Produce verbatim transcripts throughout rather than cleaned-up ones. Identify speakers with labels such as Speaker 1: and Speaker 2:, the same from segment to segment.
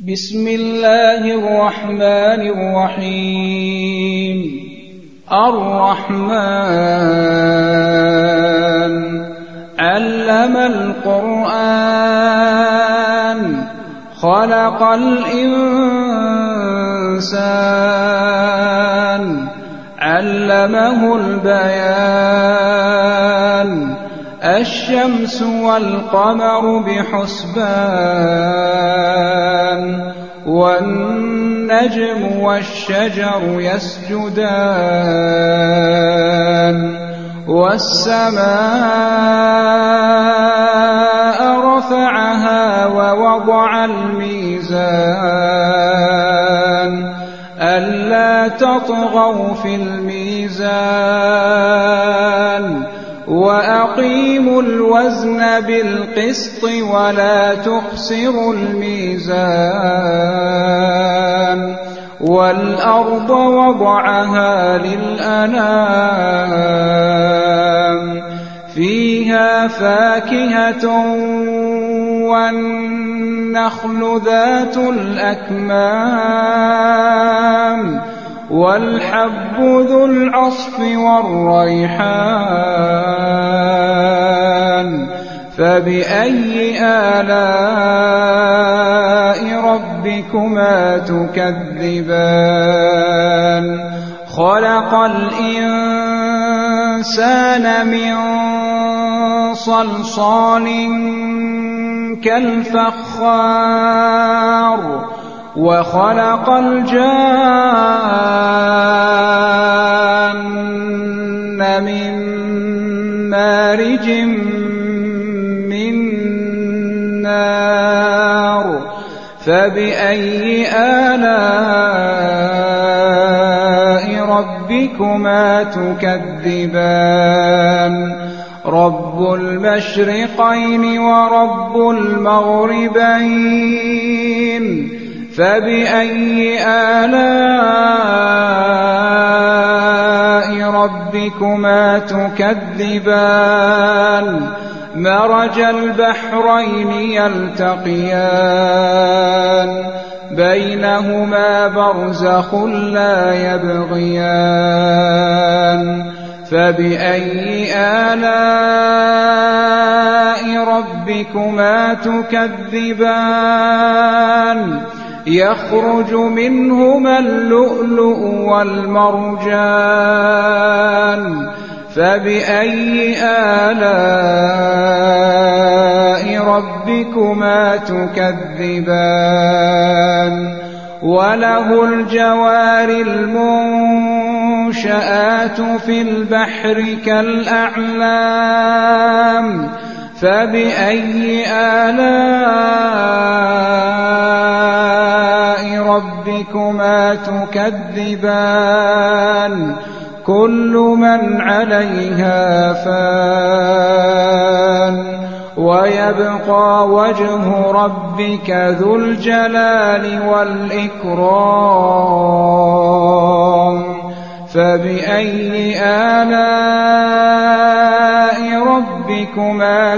Speaker 1: بسم الله الرحمن الرحيم. الرحمن علم القرآن خلق الإنسان علمه البيان الشمس والقمر بحسبان والنجم والشجر يسجدان والسماء رفعها ووضع الميزان ألا تطغوا في الميزان وأقيموا الوزن بالقسط ولا تخسروا الميزان والأرض وضعها للأنام فيها فاكهة والنخل ذات الأكمام والحب ذو العصف والريحان فبأي آلاء ربكما تكذبان خلق الإنسان من صلصال كالفخار وخلق الجان من مارج من نار فبأي آلاء ربكما تكذبان رب المشرقين ورب المغربين فبأي آلاء ربكما تكذبان مرج البحرين يلتقيان بينهما برزخ لا يبغيان فبأي آلاء ربكما تكذبان يخرج منهما اللؤلؤ والمرجان فبأي آلاء ربكما تكذبان وله الجوار المنشآت في البحر كالأعلام فبأي آلاء ربكما تكذبان كل من عليها فان ويبقى وجه ربك ذو الجلال والإكرام فبأي آلاء ربكما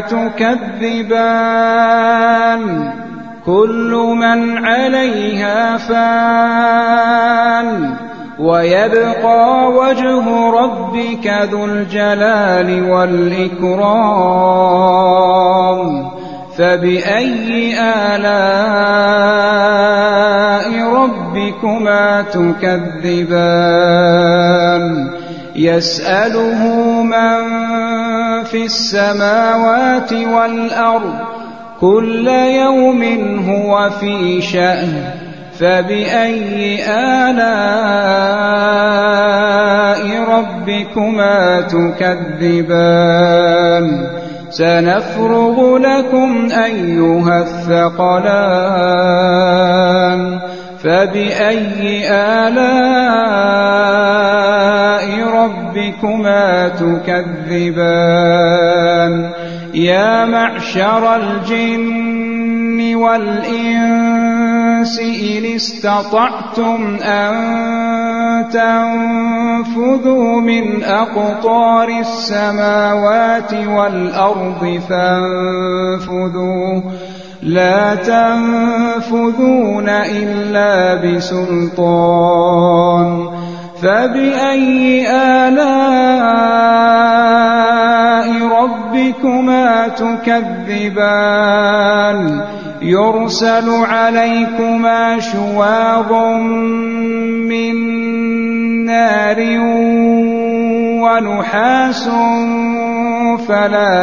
Speaker 1: تكذبان كل من عليها فان ويبقى وجه ربك ذو الجلال والإكرام فبأي آلاء ربكما تكذبان يسأله من في السماوات والأرض كل يوم هو في شأن فبأي آلاء ربكما تكذبان سنفرغ لكم أيها الثقلان فبأي آلاء ربكما تكذبان يا معشر الجن والإنس إن استطعتم أن تنفذوا من أقطار السماوات والأرض فانفذوا لا تنفذون إلا بسلطان فبأي آلاء ربكما تكذبان يرسل عليكما شواظ من نار ونحاس فلا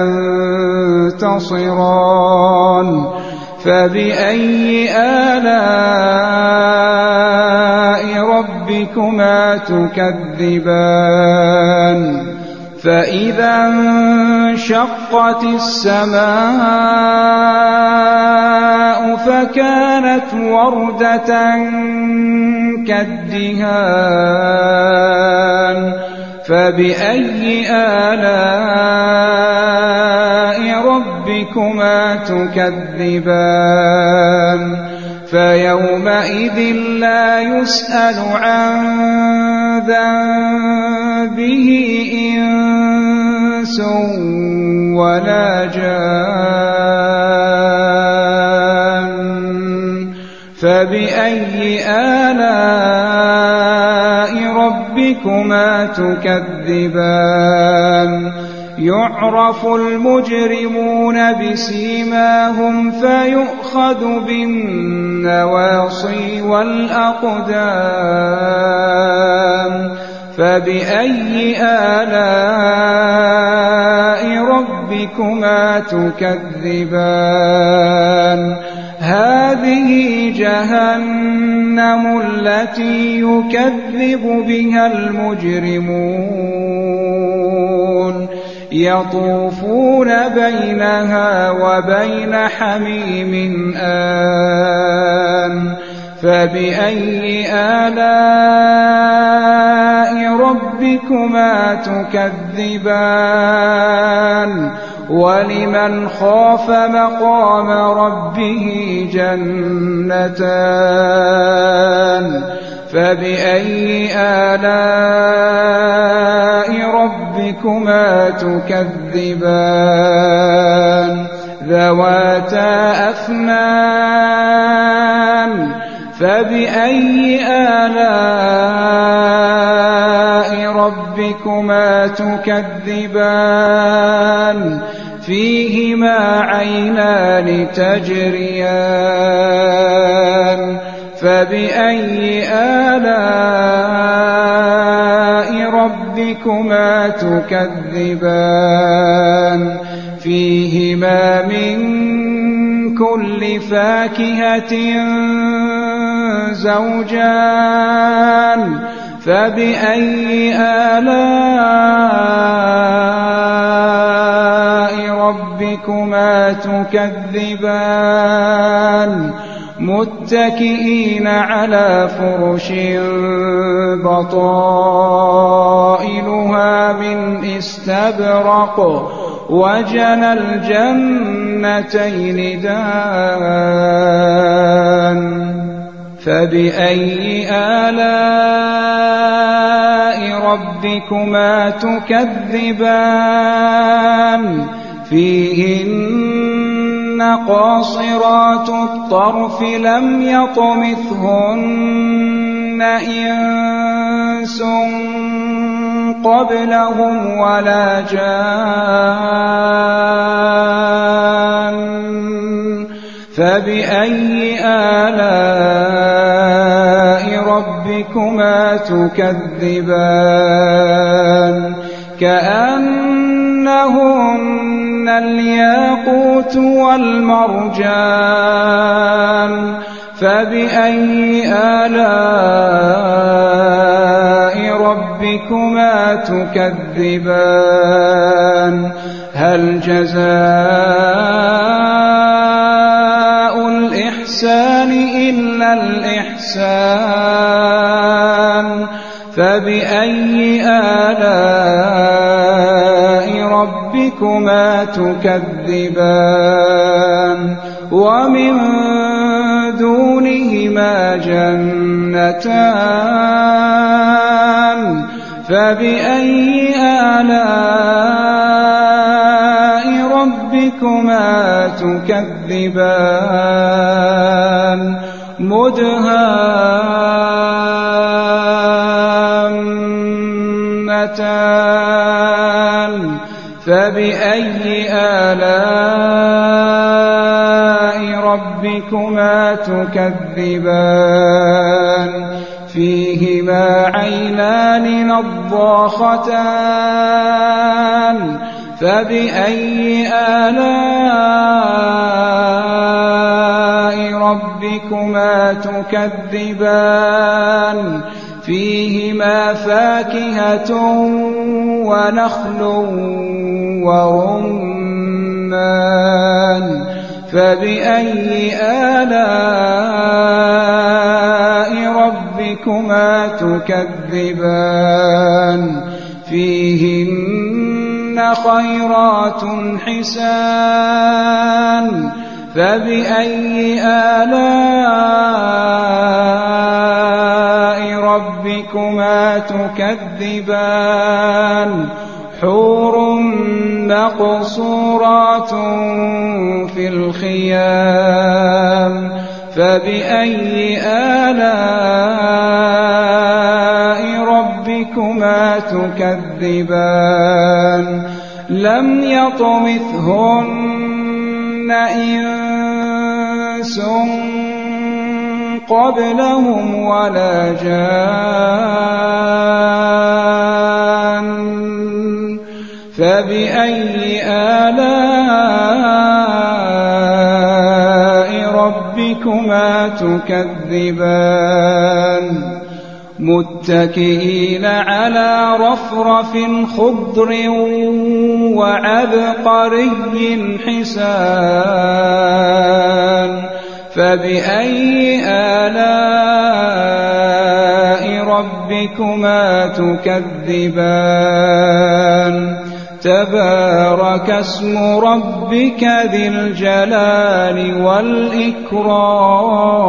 Speaker 1: تنتصران فبأي آلاء ربكما تكذبان فإذا انشقت السماء فكانت وردة كالدهان فبأي آلاء ربكما تكذبان فيومئذ لا يسأل عن ذنبه إنس ولا جان فبأي آلاء ربكما تكذبان يعرف المجرمون بسيماهم فيؤخذ بالنواصي والأقدام فبأي آلاء ربكما تكذبان هذه جهنم التي يكذب بها المجرمون يطوفون بينها وبين حميم آن فبأي آلاء ربكما تكذبان ولمن خاف مقام ربه جنتان فبأي آلاء ربكما تكذبان ذواتا أفنان فبأي آلاء ربكما تكذبان فيهما عينان تجريان فبأي آلاء ربكما تكذبان فيهما من كل فاكهة زوجان فبأي آلاء ربكما تكذبان متكئين على فرش بطائنها من استبرق وجنى الجنتين دان فبأي آلاء ربكما تكذبان فيهن قاصرات الطرف لم يطمثهن إنس قبلهم ولا جان فبأي آلاء ربكما تكذبان كأنهن الياقوت والمرجان فبأي آلاء ربكما تكذبان هل جزاء الإحسان إلا الإحسان فبأي آلاء ربكما تكذبان ومن دونهما جنتان فبأي آلاء ربكما تكذبان مدهامتان فبأي آلاء ربكما تكذبان فيهما عينان نضاختان فبأي آلاء ربكما تكذبان فيهما فاكهة ونخل ورمان فبأي آلاء ربكما تكذبان فيهن خيرات حسان فبأي آلاء ربكما تكذبان حور مقصورات في الخيام فبأي آلاء ربكما تكذبان لم يطمثهن إنس قبلهم ولا جان فبأي آلاء ربكما تكذبان متكئين على رفرف خضر وعبقري حسان فبأي آلاء ربكما تكذبان تبارك اسم ربك ذي الجلال والإكرام